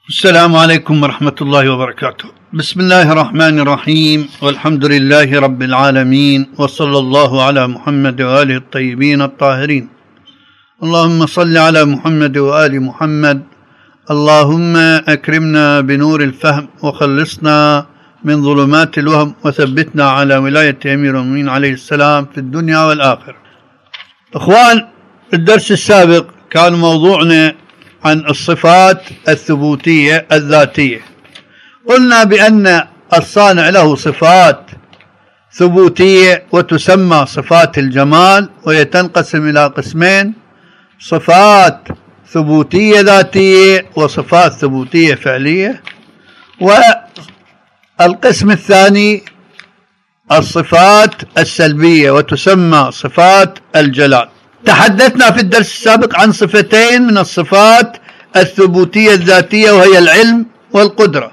السلام عليكم ورحمة الله وبركاته. بسم الله الرحمن الرحيم، والحمد لله رب العالمين، وصلى الله على محمد وآله الطيبين الطاهرين. اللهم صل على محمد وآل محمد. اللهم أكرمنا بنور الفهم، وخلصنا من ظلمات الوهم، وثبتنا على ولاية أمير المؤمنين عليه السلام في الدنيا والآخرة. إخوان، الدرس السابق كان موضوعنا عن الصفات الثبوتية الذاتية. قلنا بأن الصانع له صفات ثبوتية وتسمى صفات الجمال، وهي تنقسم إلى قسمين: صفات ثبوتية ذاتية وصفات ثبوتية فعلية. والقسم الثاني الصفات السلبية وتسمى صفات الجلال. تحدثنا في الدرس السابق عن صفتين من الصفات الثبوتية الذاتية، وهي العلم والقدرة.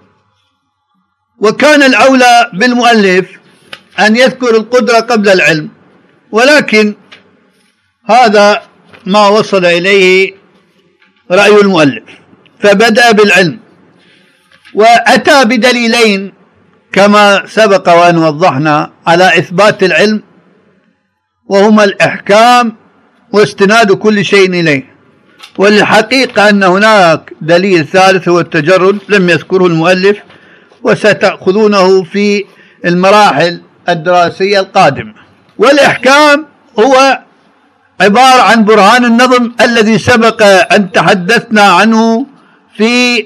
وكان الأولى بالمؤلف أن يذكر القدرة قبل العلم، ولكن هذا ما وصل إليه رأي المؤلف، فبدأ بالعلم وأتى بدليلين كما سبق وأن وضحنا على إثبات العلم، وهما الإحكام واستناد كل شيء إليه. والحقيقة أن هناك دليل ثالث هو التجرد، لم يذكره المؤلف، وستأخذونه في المراحل الدراسية القادمة. والإحكام هو عبارة عن برهان النظم الذي سبق أن تحدثنا عنه في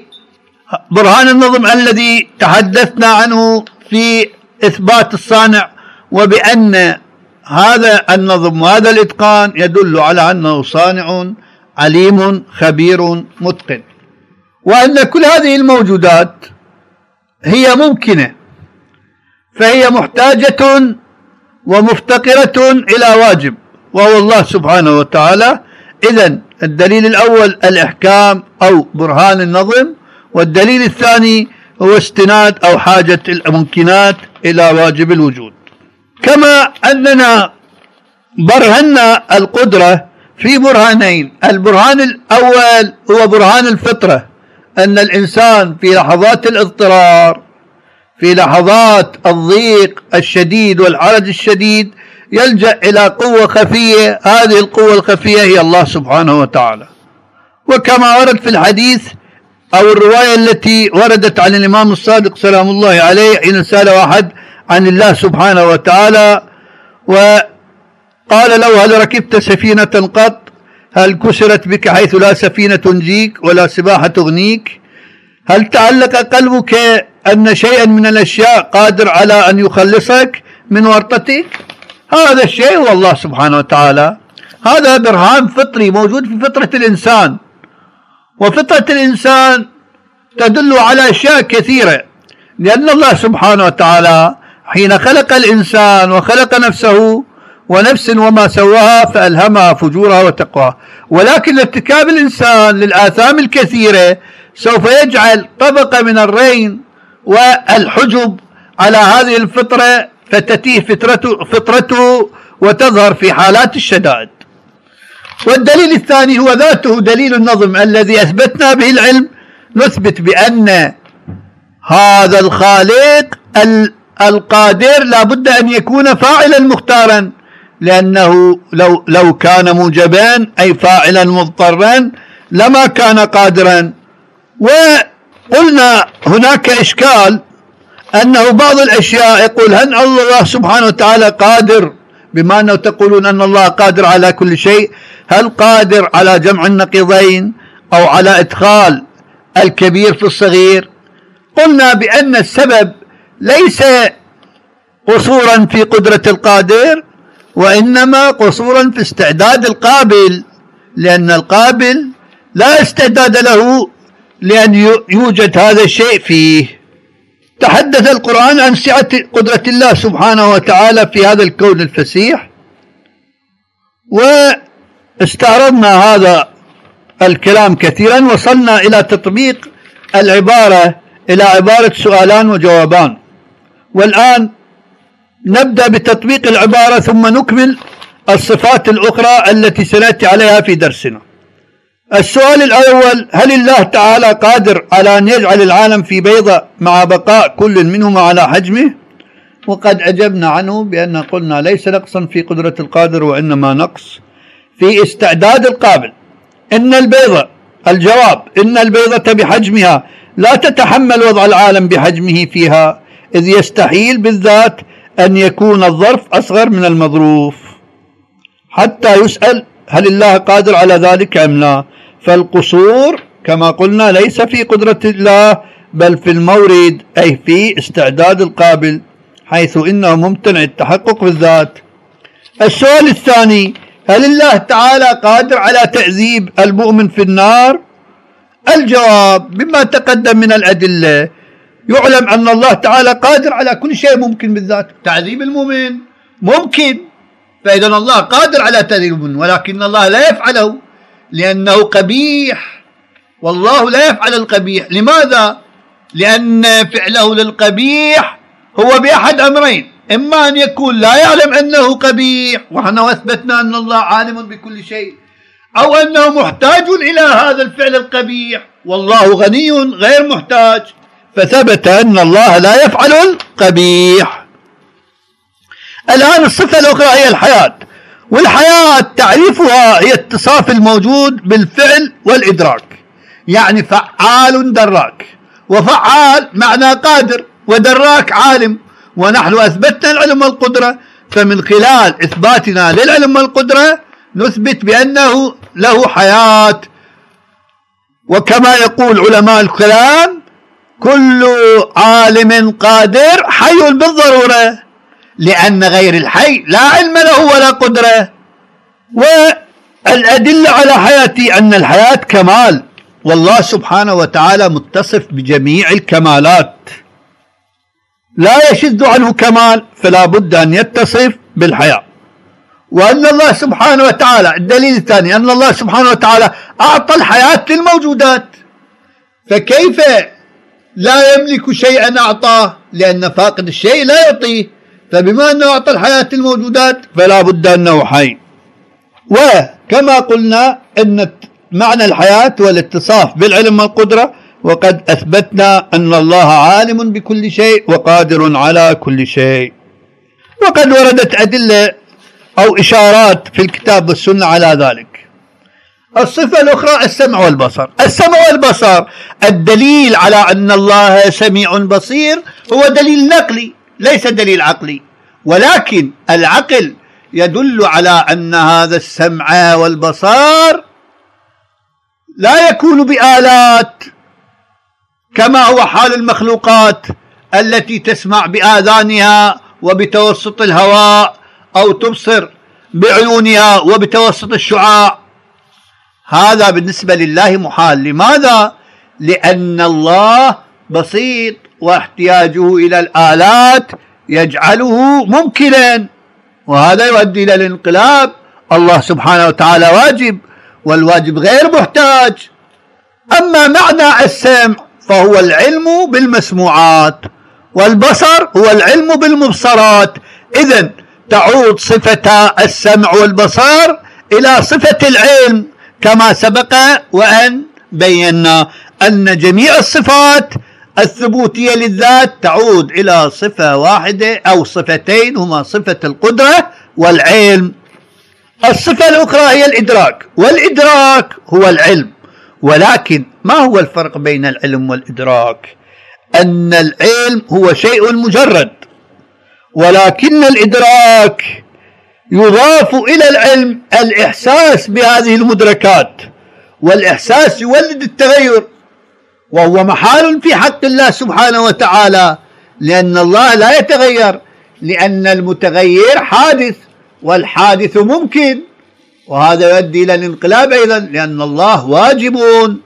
إثبات الصانع، وبأن هذا النظم وهذا الإتقان يدل على أنه صانع عليم خبير متقن، وأن كل هذه الموجودات هي ممكنة، فهي محتاجة ومفتقرة إلى واجب وهو الله سبحانه وتعالى. إذن الدليل الأول الإحكام أو برهان النظم، والدليل الثاني هو استناد أو حاجة الممكنات إلى واجب الوجود. كما أننا برهنا القدرة في برهانين: البرهان الأول هو برهان الفطرة، أن الإنسان في لحظات الاضطرار، في لحظات الضيق الشديد والحرج الشديد، يلجأ إلى قوة خفية، هذه القوة الخفية هي الله سبحانه وتعالى. وكما ورد في الحديث أو الرواية التي وردت عن الإمام الصادق سلام الله عليه حين سأل واحد عن الله سبحانه وتعالى وقال له: هل ركبت سفينة قط؟ هل كسرت بك حيث لا سفينة تنجيك ولا سباحة تغنيك؟ هل تعلق قلبك أن شيئا من الأشياء قادر على أن يخلصك من ورطتك؟ هذا الشيء هو الله سبحانه وتعالى. هذا برهان فطري موجود في فطرة الإنسان، وفطرة الإنسان تدل على أشياء كثيرة، لأن الله سبحانه وتعالى حين خلق الإنسان وخلق نفسه ونفس وما سواها فألهمها فجورها وتقواها، ولكن ارتكاب الإنسان للآثام الكثيرة سوف يجعل طبقة من الرين والحجب على هذه الفطرة، فتتيه فطرته وتظهر في حالات الشدائد. والدليل الثاني هو ذاته دليل النظم الذي أثبتنا به العلم، نثبت بأن هذا الخالق القادر لا بد أن يكون فاعلا مختارا، لأنه لو كان موجبا أي فاعلا مضطرا لما كان قادرا. وقلنا هناك إشكال أنه بعض الأشياء يقول: هل الله سبحانه وتعالى قادر؟ بما أنه تقولون أن الله قادر على كل شيء، هل قادر على جمع النقيضين أو على إدخال الكبير في الصغير؟ قلنا بأن السبب ليس قصورا في قدرة القادر، وإنما قصورا في استعداد القابل، لأن القابل لا استعداد له لأن يوجد هذا الشيء فيه. تحدث القرآن عن سعة قدرة الله سبحانه وتعالى في هذا الكون الفسيح، واستعرضنا هذا الكلام كثيرا، وصلنا إلى تطبيق العبارة إلى عبارة سؤالان وجوابان. والآن نبدأ بتطبيق العبارة ثم نكمل الصفات الأخرى التي سنأتي عليها في درسنا. السؤال الأول: هل الله تعالى قادر على أن يجعل العالم في بيضة مع بقاء كل منهما على حجمه؟ وقد أجبنا عنه بأن قلنا ليس نقصا في قدرة القادر، وإنما نقص في استعداد القابل. الجواب: إن البيضة بحجمها لا تتحمل وضع العالم بحجمه فيها، إذ يستحيل بالذات أن يكون الظرف أصغر من المظروف، حتى يسأل هل الله قادر على ذلك أم لا. فالقصور كما قلنا ليس في قدرة الله بل في المورد، أي في استعداد القابل، حيث إنه ممتنع التحقق بالذات. السؤال الثاني: هل الله تعالى قادر على تعذيب المؤمن في النار؟ الجواب: بما تقدم من الأدلة يعلم أن الله تعالى قادر على كل شيء ممكن بالذات. تعذيب المؤمن ممكن، فإذا الله قادر على تعذيب المؤمن، ولكن الله لا يفعله لأنه قبيح، والله لا يفعل القبيح. لماذا؟ لأن فعله للقبيح هو بأحد أمرين: إما أن يكون لا يعلم أنه قبيح، ونحن أثبتنا أن الله عالم بكل شيء، أو أنه محتاج إلى هذا الفعل القبيح، والله غني غير محتاج، فثبت أن الله لا يفعل القبيح. الآن الصفة الأخرى هي الحياة، والحياة تعريفها هي اتصاف الموجود بالفعل والإدراك، يعني فعال دراك، وفعال معنى قادر، ودراك عالم، ونحن أثبتنا العلم والقدرة، فمن خلال إثباتنا للعلم والقدرة نثبت بأنه له حياة. وكما يقول علماء الكلام: كل عالم قادر حي بالضرورة، لأن غير الحي لا علم له ولا قدرة. والأدلة على حياتي أن الحياة كمال، والله سبحانه وتعالى متصف بجميع الكمالات، لا يشذ عنه كمال، فلا بد أن يتصف بالحياة. وأن الله سبحانه وتعالى، الدليل الثاني أن الله سبحانه وتعالى أعطى الحياة للموجودات، فكيف لا يملك شيئا أعطاه؟ لأن فاقد الشيء لا يعطيه، فبما أنه أعطى الحياة للموجودات فلا بد أنه حي. وكما قلنا أن معنى الحياة والاتصاف بالعلم والقدرة، وقد أثبتنا أن الله عالم بكل شيء وقادر على كل شيء. وقد وردت أدلة أو إشارات في الكتاب والسنة على ذلك. الصفة الأخرى السمع والبصر. السمع والبصر الدليل على أن الله سميع بصير هو دليل نقلي ليس دليل عقلي، ولكن العقل يدل على أن هذا السمع والبصر لا يكون بآلات كما هو حال المخلوقات التي تسمع بآذانها وبتوسط الهواء، أو تبصر بعيونها وبتوسط الشعاع. هذا بالنسبة لله محال. لماذا؟ لأن الله بسيط، واحتياجه إلى الآلات يجعله ممكنا، وهذا يؤدي إلى الانقلاب. الله سبحانه وتعالى واجب، والواجب غير محتاج. أما معنى السمع فهو العلم بالمسموعات، والبصر هو العلم بالمبصرات. إذن تعود صفة السمع والبصر إلى صفة العلم، كما سبق وأن بينا أن جميع الصفات الثبوتية للذات تعود إلى صفة واحدة أو صفتين، هما صفة القدرة والعلم. الصفة الأخرى هي الإدراك، والإدراك هو العلم. ولكن ما هو الفرق بين العلم والإدراك؟ أن العلم هو شيء مجرد، ولكن الإدراك يضاف إلى العلم الإحساس بهذه المدركات، والإحساس يولد التغير، وهو محال في حق الله سبحانه وتعالى، لأن الله لا يتغير، لأن المتغير حادث والحادث ممكن، وهذا يؤدي إلى الانقلاب أيضا، لأن الله واجب.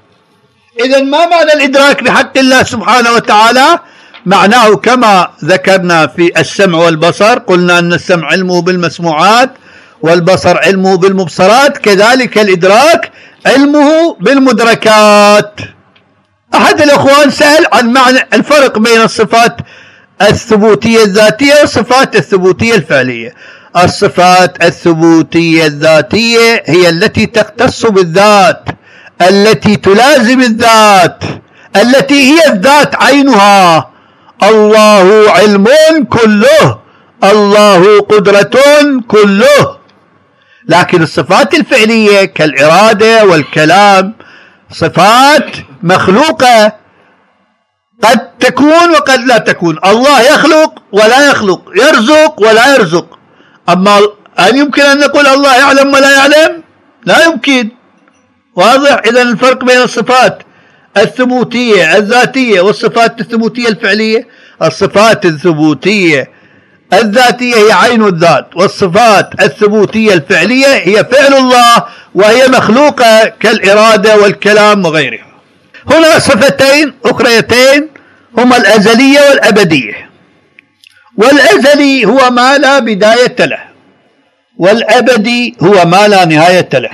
إذن ما معنى الإدراك بحق الله سبحانه وتعالى؟ معناه كما ذكرنا في السمع والبصر، قلنا أن السمع علمه بالمسموعات، والبصر علمه بالمبصرات، كذلك الإدراك علمه بالمدركات. أحد الأخوان سأل عن معنى الفرق بين الصفات الثبوتية الذاتية والصفات الثبوتية الفعلية. الصفات الثبوتية الذاتية هي التي تختص بالذات، التي تلازم الذات، التي هي الذات عينها. الله علم كله، الله قدرة كله. لكن الصفات الفعلية كالإرادة والكلام صفات مخلوقة، قد تكون وقد لا تكون. الله يخلق ولا يخلق، يرزق ولا يرزق. أما هل يمكن أن نقول الله يعلم ولا يعلم؟ لا يمكن. واضح؟ إذن الفرق بين الصفات الثبوتية الذاتية والصفات الثبوتية الفعلية. الصفات الثبوتية الذاتية هي عين الذات، والصفات الثبوتية الفعلية هي فعل الله، وهي مخلوقة كالإرادة والكلام وغيرها. هنا صفتين أخريتين هما الأزلية والأبدية. والأزلي هو ما لا بداية له، والأبدي هو ما لا نهاية له.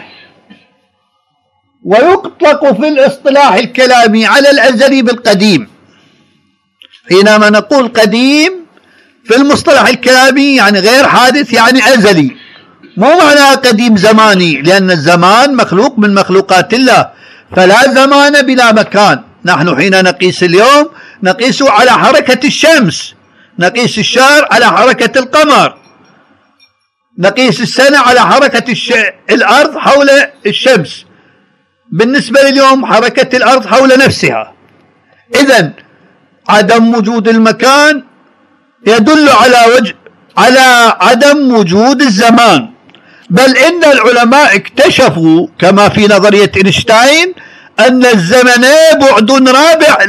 ويطلق في الاصطلاح الكلامي على الأزلي بالقديم. حينما نقول قديم في المصطلح الكلامي يعني غير حادث، يعني أزلي، مو معناه قديم زماني، لأن الزمان مخلوق من مخلوقات الله، فلا زمان بلا مكان. نحن حين نقيس اليوم نقيسه على حركة الشمس، نقيس الشهر على حركة القمر، نقيس السنة على حركة الأرض حول الشمس. بالنسبة لليوم حركة الأرض حول نفسها. إذن عدم وجود المكان يدل على عدم وجود الزمان. بل إن العلماء اكتشفوا كما في نظرية إينشتاين أن الزمن بعد رابع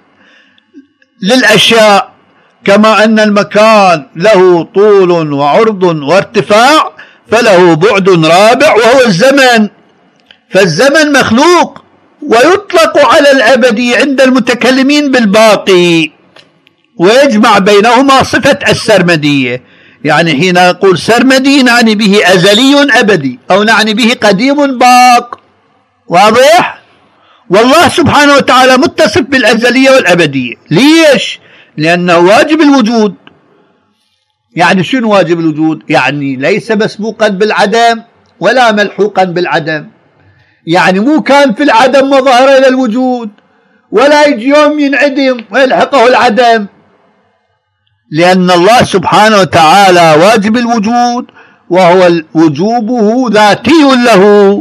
للأشياء، كما أن المكان له طول وعرض وارتفاع، فله بعد رابع وهو الزمن. فالزمن مخلوق، ويطلق على الأبدي عند المتكلمين بالباقي، ويجمع بينهما صفة السرمدية. يعني حين نقول سرمدي نعني به أزلي أبدي، أو نعني به قديم باق. واضح؟ والله سبحانه وتعالى متصف بالأزلية والأبدية. ليش؟ لأنه واجب الوجود. يعني شنو واجب الوجود؟ يعني ليس مسبوقا بالعدم ولا ملحوقا بالعدم. يعني مو كان في العدم وظهر إلى الوجود، ولا يجي يوم ينعدم ويلحقه العدم. لأن الله سبحانه وتعالى واجب الوجود، وهو وجوبه ذاتي له.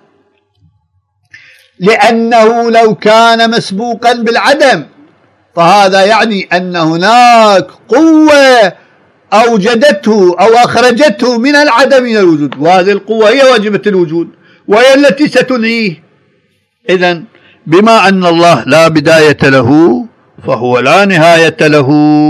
لأنه لو كان مسبوقا بالعدم فهذا يعني أن هناك قوة أوجدته أو أخرجته من العدم إلى الوجود، وهذه القوة هي واجبة الوجود، وهي التي ستنهيه. إذن بما أن الله لا بداية له فهو لا نهاية له.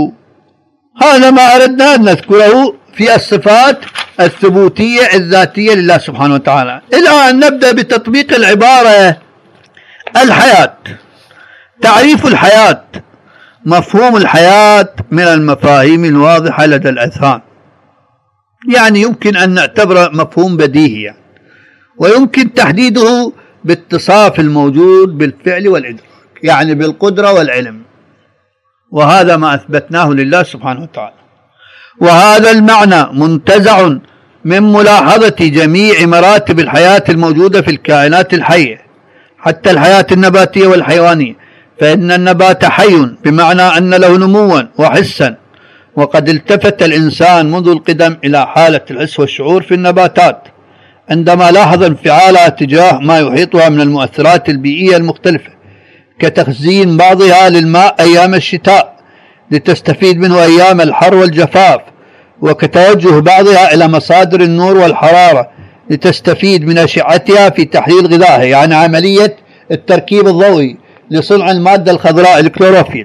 هذا ما أردنا أن نذكره في الصفات الثبوتية الذاتية لله سبحانه وتعالى. الآن نبدأ بتطبيق العبارة. الحياة، تعريف الحياة. مفهوم الحياة من المفاهيم الواضحة لدى الأذهان، يعني يمكن أن نعتبره مفهوم بديهي، ويمكن تحديده باتصاف الموجود بالفعل والإدراك، يعني بالقدرة والعلم، وهذا ما أثبتناه لله سبحانه وتعالى. وهذا المعنى منتزع من ملاحظة جميع مراتب الحياة الموجودة في الكائنات الحية، حتى الحياة النباتية والحيوانية. فإن النبات حي بمعنى أن له نموا وحسا، وقد التفت الإنسان منذ القدم إلى حالة الحس والشعور في النباتات عندما لاحظ انفعالها تجاه ما يحيطها من المؤثرات البيئية المختلفة، كتخزين بعضها للماء أيام الشتاء لتستفيد منه أيام الحر والجفاف، وكتوجه بعضها إلى مصادر النور والحرارة لتستفيد من أشعتها في تحليل غذائها، يعني عملية التركيب الضوئي لصنع المادة الخضراء الكلوروفيل،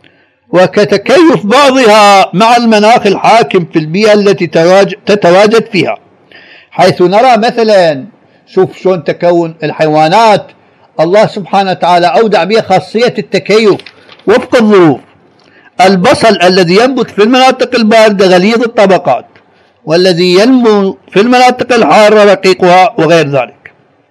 وكتكيف بعضها مع المناخ الحاكم في البيئة التي تتواجد فيها، حيث نرى مثلا شوف شلون تكون الحيوانات الله سبحانه وتعالى أودع بها خاصية التكيف وفق الظروف. البصل الذي ينبت في المناطق الباردة غليظ الطبقات، والذي ينمو في المناطق الحارة رقيقها، وغير ذلك.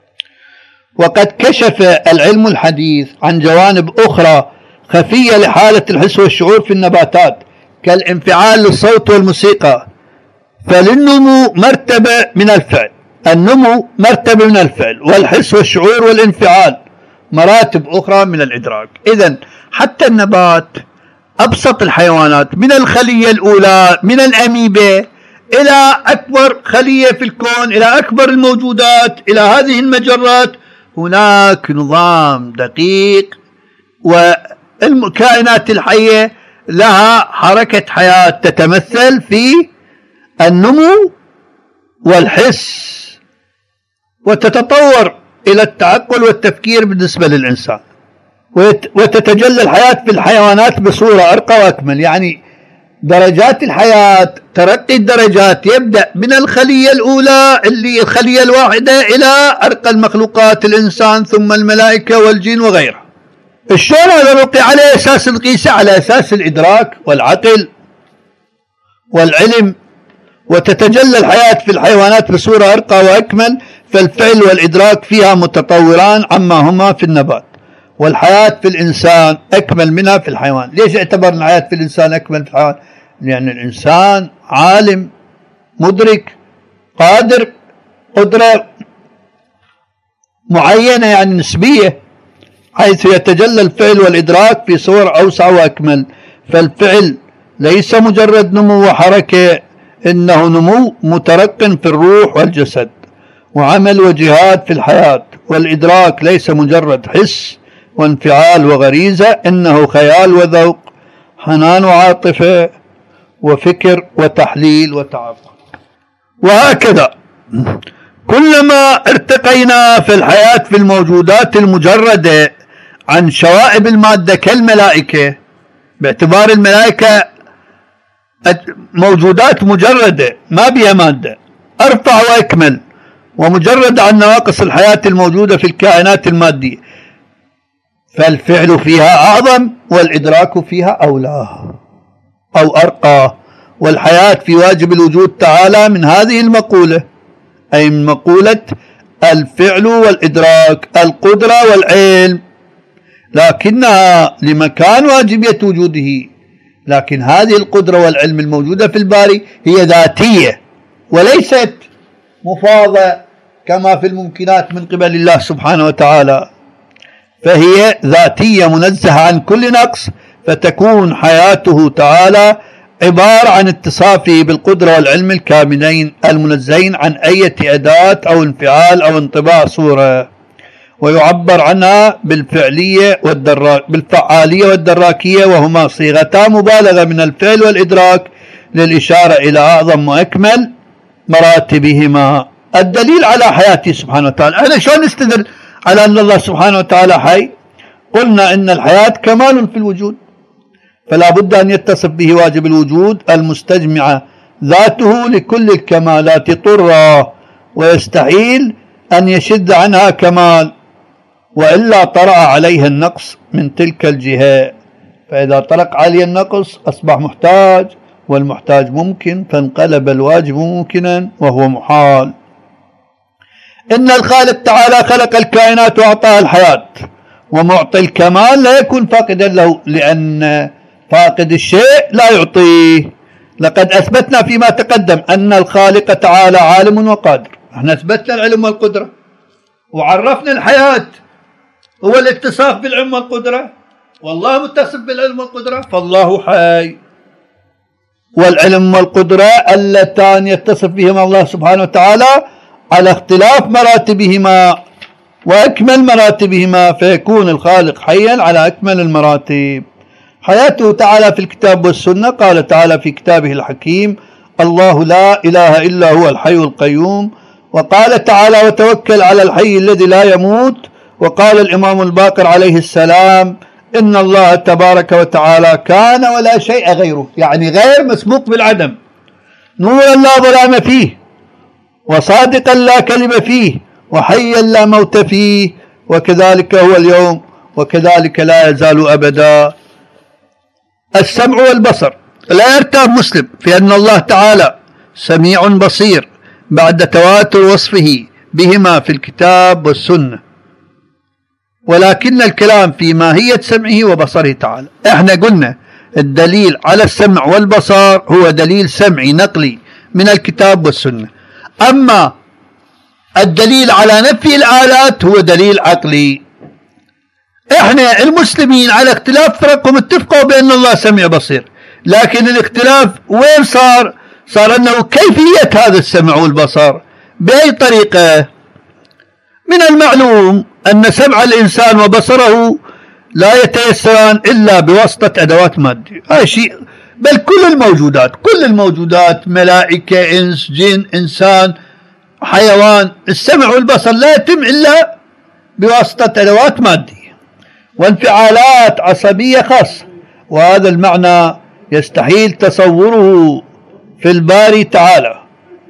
وقد كشف العلم الحديث عن جوانب أخرى خفية لحالة الحس والشعور في النباتات، كالانفعال للصوت والموسيقى، فللنمو مرتبة من الفعل، النمو مرتبة من الفعل، والحس والشعور والانفعال مراتب أخرى من الإدراك. إذن حتى النبات، أبسط الحيوانات، من الخلية الأولى من الأميبا إلى أكبر خلية في الكون، إلى أكبر الموجودات، إلى هذه المجرات، هناك نظام دقيق، والكائنات الحية لها حركة حياة تتمثل في النمو والحس، وتتطور إلى التعقل والتفكير بالنسبة للإنسان، وتتجلى الحياة في الحيوانات بصورة أرقى وأكمل. يعني درجات الحياة، ترقي الدرجات يبدأ من الخلية الأولى اللي الخلية الواحدة إلى أرقى المخلوقات، الإنسان ثم الملائكة والجن وغيرها. الشلون هذا نقي على أساس نقيسه؟ على أساس الإدراك والعقل والعلم، وتتجلى الحياة في الحيوانات بصورة أرقى وأكمل، فالفعل والإدراك فيها متطوران عما هما في النبات، والحياة في الإنسان أكمل منها في الحيوان. ليش اعتبرنا الحياة في الإنسان أكمل في الحيوان؟ لأن الإنسان عالم مدرك قادر قدرة معينة، يعني نسبية، حيث يتجلى الفعل والإدراك في صور أوسع وأكمل. فالفعل ليس مجرد نمو وحركة، إنه نمو مترق في الروح والجسد، وعمل وجهاد في الحياة. والإدراك ليس مجرد حس وانفعال وغريزة، إنه خيال وذوق، حنان وعاطفة وفكر وتحليل وتعقل. وهكذا كلما ارتقينا في الحياة في الموجودات المجردة عن شوائب المادة كالملائكة، باعتبار الملائكة موجودات مجردة ما بها مادة، أرفع وأكمل ومجرد عن نواقص الحياة الموجودة في الكائنات المادية، فالفعل فيها أعظم والإدراك فيها أولى أو أرقى. والحياة في واجب الوجود تعالى من هذه المقولة، أي من مقولة الفعل والإدراك، القدرة والعلم، لكنها لمكان واجبية وجوده. لكن هذه القدرة والعلم الموجودة في الباري هي ذاتية وليست مفاضة كما في الممكنات من قبل الله سبحانه وتعالى، فهي ذاتية منزهة عن كل نقص، فتكون حياته تعالى عبارة عن اتصافه بالقدرة والعلم الكاملين المنزهين عن أي أداة أو انفعال أو انطباع صورة، ويعبر عنها بالفعالية والدراكية، وهما صيغتا مبالغة من الفعل والإدراك للإشارة إلى أعظم وأكمل مراتبهما. الدليل على حياته سبحانه وتعالى، أنا شلون نستدل على أن الله سبحانه وتعالى حي؟ قلنا إن الحياة كمال في الوجود، فلا بد أن يتصف به واجب الوجود المستجمع ذاته لكل الكمالات طرا، ويستحيل أن يشد عنها كمال، وإلا طرأ عليها النقص من تلك الجهة. فإذا طرق عليه النقص أصبح محتاج، والمحتاج ممكن، فانقلب الواجب ممكنا وهو محال. إن الخالق تعالى خلق الكائنات وأعطاها الحياة، ومعطي الكمال لا يكون فاقدا له، لأن فاقد الشيء لا يعطيه. لقد أثبتنا فيما تقدم أن الخالق تعالى عالم وقادر، احنا أثبتنا العلم والقدرة، وعرفنا الحياة هو الاتصاف بالعلم والقدرة، والله متصف بالعلم والقدرة، فالله حي. والعلم والقدرة اللتان يتصف بهما الله سبحانه وتعالى على اختلاف مراتبهما وأكمل مراتبهما، فيكون الخالق حيا على أكمل المراتب. حياته تعالى في الكتاب والسنة، قال تعالى في كتابه الحكيم: الله لا إله إلا هو الحي القيوم. وقال تعالى: وتوكل على الحي الذي لا يموت. وقال الإمام الباقر عليه السلام: إن الله تبارك وتعالى كان ولا شيء غيره، يعني غير مسبوق بالعدم، نورا لا ظلام فيه، وصادقا لا كذب فيه، وحيا لا موت فيه، وكذلك هو اليوم، وكذلك لا يزال أبدا. السمع والبصر، لا يرتاب مسلم في أن الله تعالى سميع بصير بعد تواتر وصفه بهما في الكتاب والسنة، ولكن الكلام في ماهية سمعه وبصره تعالى. احنا قلنا الدليل على السمع والبصر هو دليل سمعي نقلي من الكتاب والسنة، أما الدليل على نفي الآلات هو دليل عقلي. احنا المسلمين على اختلاف فرقهم اتفقوا بأن الله سميع بصير، لكن الاختلاف وين صار؟ صار أنه كيفية هذا السمع والبصر بأي طريقة. من المعلوم أن سمع الإنسان وبصره لا يتيسران إلا بواسطة أدوات مادية. هذا شيء، بل كل الموجودات ملائكة، إنس، جن، إنسان، حيوان، السمع والبصر لا يتم إلا بواسطة أدوات مادية وانفعالات عصبية خاصة. وهذا المعنى يستحيل تصوره في الباري تعالى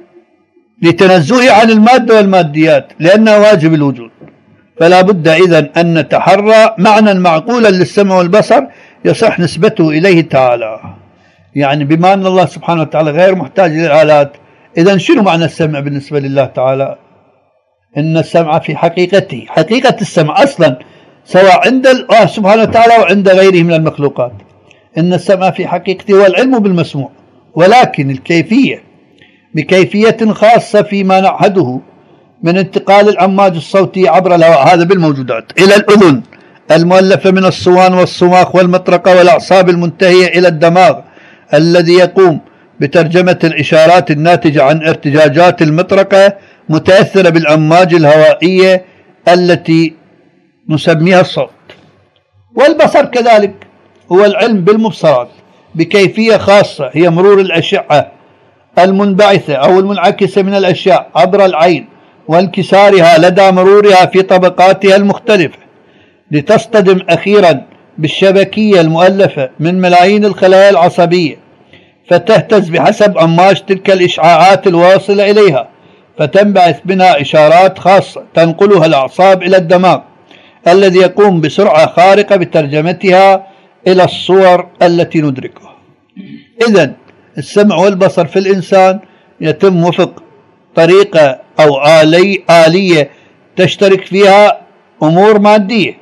لتنزهه عن المادة والماديات لأنه واجب الوجود. فلا بد إذن أن نتحرى معنى معقولا للسمع والبصر يصح نسبته إليه تعالى. يعني بما أن الله سبحانه وتعالى غير محتاج للآلات، إذن شنو معنى السمع بالنسبة لله تعالى؟ إن السمع في حقيقته، حقيقة السمع أصلا سواء عند الله سبحانه وتعالى وعند غيره من المخلوقات، إن السمع في حقيقته هو العلم بالمسموع، ولكن الكيفية بكيفية خاصة فيما نعهده من انتقال الأمواج الصوتية عبر الهواء هذا بالموجودات إلى الأذن المؤلفة من الصوان والصماخ والمطرقة والأعصاب المنتهية إلى الدماغ الذي يقوم بترجمة الإشارات الناتجة عن ارتجاجات المطرقة متأثرة بالأمواج الهوائية التي نسميها الصوت. والبصر كذلك هو العلم بالمبصرات بكيفية خاصة، هي مرور الأشعة المنبعثة أو المنعكسة من الأشياء عبر العين وانكسارها لدى مرورها في طبقاتها المختلفة لتصطدم أخيرا بالشبكية المؤلفة من ملايين الخلايا العصبية، فتهتز بحسب أمواج تلك الإشعاعات الواصلة إليها، فتنبعث منها إشارات خاصة تنقلها الأعصاب إلى الدماغ الذي يقوم بسرعة خارقة بترجمتها إلى الصور التي ندركها. إذن السمع والبصر في الإنسان يتم وفق طريقة أو آلية تشترك فيها أمور مادية،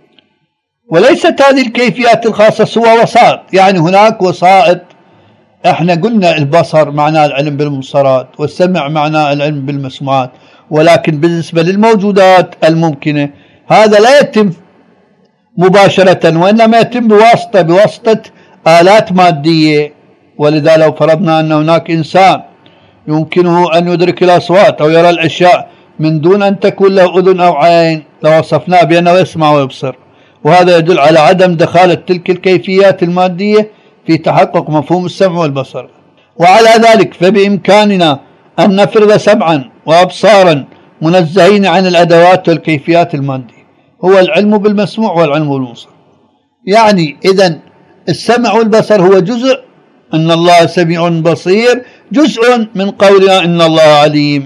وليست هذه الكيفيات الخاصة سوى وسائط. يعني هناك وسائط، احنا قلنا البصر معناه العلم بالمبصرات والسمع معناه العلم بالمسموعات، ولكن بالنسبة للموجودات الممكنة هذا لا يتم مباشرة وإنما يتم بواسطة آلات مادية. ولذا لو فرضنا أن هناك إنسان يمكنه أن يدرك الأصوات أو يرى الأشياء من دون أن تكون له أذن أو عين لوصفناه بأنه يسمع ويبصر، وهذا يدل على عدم دخالة تلك الكيفيات المادية في تحقق مفهوم السمع والبصر. وعلى ذلك فبإمكاننا أن نفرض سمعا وأبصارا منزهين عن الأدوات والكيفيات المادية، هو العلم بالمسموع والعلم بالمبصر. يعني إذن السمع والبصر هو جزء، أن الله سميع بصير جزء من قولنا إن الله عليم،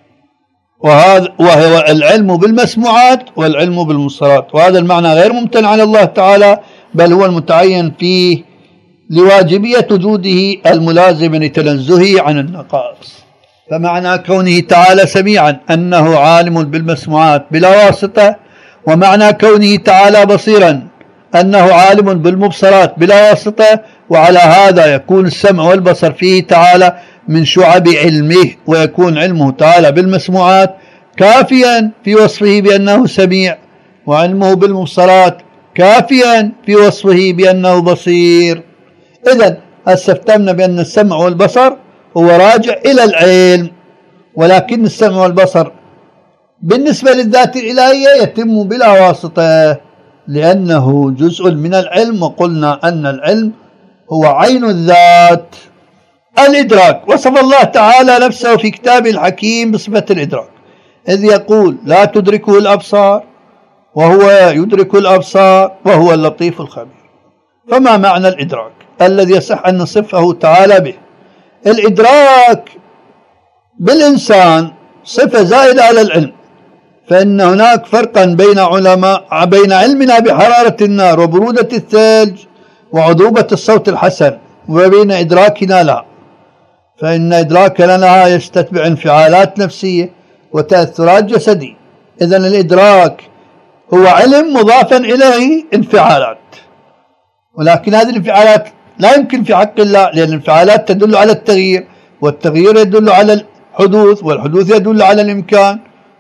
وهو العلم بالمسموعات والعلم بالمبصرات. وهذا المعنى غير ممتنع على الله تعالى، بل هو المتعين فيه لواجبية وجوده الملازم لتنزهه عن النقائص. فمعنى كونه تعالى سميعا أنه عالم بالمسموعات بلا واسطة، ومعنى كونه تعالى بصيرا أنه عالم بالمبصرات بلا واسطة. وعلى هذا يكون السمع والبصر فيه تعالى من شعب علمه، ويكون علمه تعالى بالمسموعات كافيا في وصفه بأنه سميع، وعلمه بالمبصرات كافيا في وصفه بأنه بصير. إذن استفتمنا بأن السمع والبصر هو راجع إلى العلم، ولكن السمع والبصر بالنسبة للذات الإلهية يتم بلا واسطة لأنه جزء من العلم. وقلنا أن العلم هو عين الذات. الإدراك، وصف الله تعالى نفسه في كتابه الحكيم بصفة الإدراك، إذ يقول لا تدركه الأبصار وهو يدرك الأبصار وهو اللطيف الخبير. فما معنى الإدراك الذي يصح أن نصفه تعالى به؟ الإدراك بالإنسان صفة زائدة على العلم، فإن هناك فرقا بين علمنا بحرارة النار وبرودة الثلج وعذوبة الصوت الحسن وبين إدراكنا لها، فإن إدراكنا لها يستتبع انفعالات نفسية وتأثرات جسدية. إذن الإدراك هو علم مضافا إليه انفعالات، ولكن هذه الانفعالات لا يمكن في حق الله، لأن الانفعالات تدل على التغيير، والتغيير يدل على الحدوث، والحدوث يدل على الإمكان،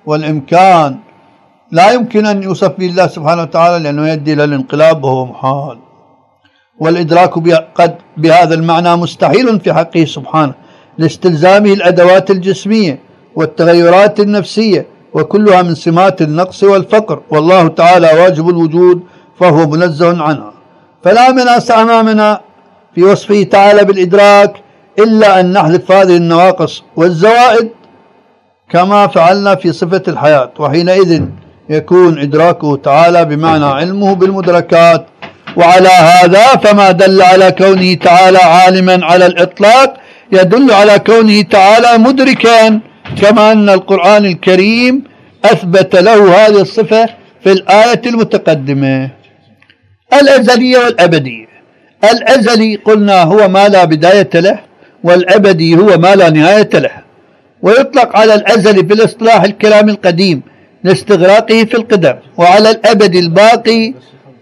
والإمكان لا يمكن أن يوصف به الله سبحانه وتعالى لأنه يؤدي إلى الانقلاب وهو محال. والإدراك بهذا المعنى مستحيل في حقه سبحانه لاستلزامه الأدوات الجسمية والتغيرات النفسية وكلها من سمات النقص والفقر، والله تعالى واجب الوجود فهو منزه عنها. فلا مناص أمامنا في وصفه تعالى بالإدراك إلا أن نحذف هذه النواقص والزوائد كما فعلنا في صفة الحياة، وحينئذ يكون إدراكه تعالى بمعنى علمه بالمدركات. وعلى هذا فما دل على كونه تعالى عالما على الإطلاق يدل على كونه تعالى مدركا، كما أن القرآن الكريم أثبت له هذه الصفة في الآية المتقدمة. الأزلية والأبدية. الأزلي قلنا هو ما لا بداية له، والأبدي هو ما لا نهاية له. ويطلق على الأزلي بالاصطلاح الكلام القديم لاستغراقه في القدم، وعلى الأبدي الباقي،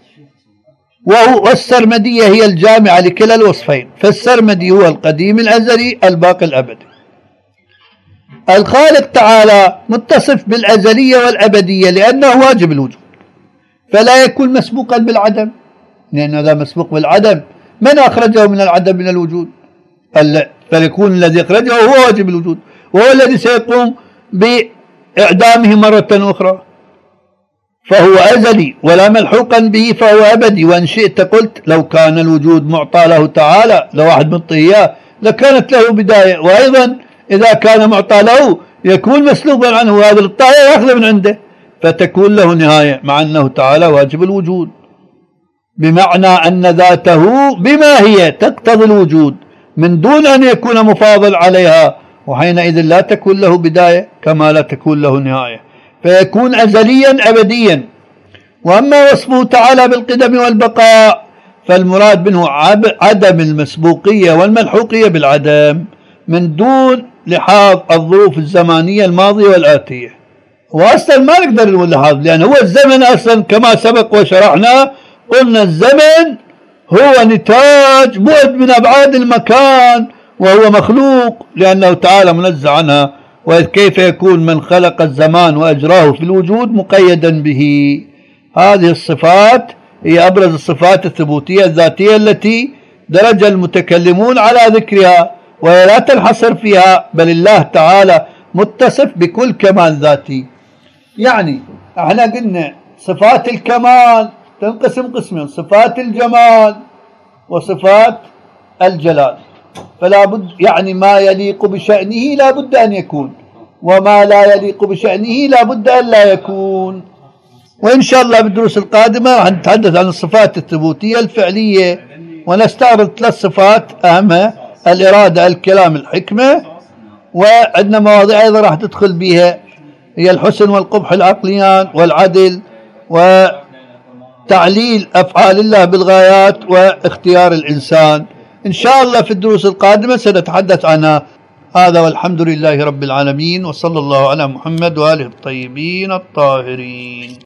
والسرمدية هي الجامعة لكلا الوصفين، فالسرمدي هو القديم الأزلي، الباقي الأبدي. الخالق تعالى متصف بالأزلية والأبدية لأنه واجب الوجود، فلا يكون مسبوقا بالعدم، لأن هذا مسبوق بالعدم من أخرجه من العدم من الوجود؟ فيكون الذي أخرجه هو واجب الوجود، وهو الذي سيقوم بإعدامه مرة أخرى، فهو أزلي ولا ملحوقا به فهو أبدي. وإن شئت قلت لو كان الوجود معطى له تعالى لو واحد منطي إياه لكانت له بداية، وأيضا إذا كان معطى له يكون مسلوبا عنه، وهذا الطائر يأخذ من عنده فتكون له نهاية، مع أنه تعالى واجب الوجود، بمعنى أن ذاته بما هي تقتضي الوجود من دون أن يكون مفاضل عليها، وحينئذ لا تكون له بداية كما لا تكون له نهاية، فيكون أزليا أبديا. وأما وصفه تعالى بالقدم والبقاء فالمراد منه عدم المسبوقية والملحوقية بالعدم من دون لحاظ الظروف الزمانية الماضية والآتية. وأصلا ما نقدر نقول لحاظ، لأن هو الزمن أصلا كما سبق وشرحنا قلنا الزمن هو نتاج بعد من أبعاد المكان، وهو مخلوق لأنه تعالى منزه عنها. وكيف يكون من خلق الزمان وأجراه في الوجود مقيدا به؟ هذه الصفات هي أبرز الصفات الثبوتية الذاتية التي درج المتكلمون على ذكرها، وهي لا تنحصر فيها، بل الله تعالى متصف بكل كمال ذاتي. يعني احنا قلنا صفات الكمال تنقسم قسمين، صفات الجمال وصفات الجلال، فلا بد يعني ما يليق بشأنه لا بد أن يكون، وما لا يليق بشأنه لا بد أن لا يكون. وإن شاء الله بالدروس القادمة راح نتحدث عن الصفات الثبوتية الفعلية، ونستعرض 3 صفات أهمها: الإرادة، الكلام، الحكمة. وعندنا مواضيع أيضا راح تدخل بها هي الحسن والقبح العقليان، والعدل، وتعليل أفعال الله بالغايات، واختيار الإنسان. إن شاء الله في الدروس القادمة سنتحدث عنها. هذا والحمد لله رب العالمين، وصلى الله على محمد وآله الطيبين الطاهرين.